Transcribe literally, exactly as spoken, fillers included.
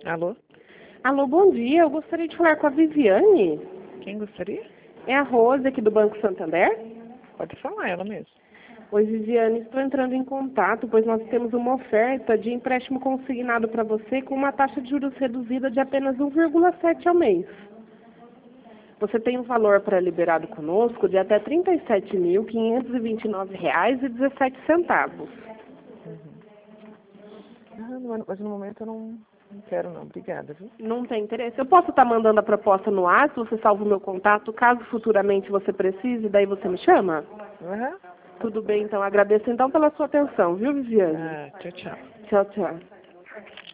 Alô? Alô, bom dia. Eu gostaria de falar com a Viviane. Quem gostaria? É a Rose, aqui do Banco Santander. Pode falar, ela mesmo. Oi, Viviane. Estou entrando em contato, pois nós temos uma oferta de empréstimo consignado para você com uma taxa de juros reduzida de apenas um vírgula sete ao mês. Você tem um valor pré-liberado conosco de até trinta e sete mil, quinhentos e vinte e nove reais e dezessete centavos. Uhum. Ah, no- mas no momento eu não, não quero não, obrigada, viu? Não tem interesse? Eu posso estar mandando a proposta no ar, se você salva o meu contato, caso futuramente você precise, daí você me chama? Aham. Tudo bem, então. Agradeço então pela sua atenção, viu, Viviane? Ah, tchau, tchau. Tchau, tchau.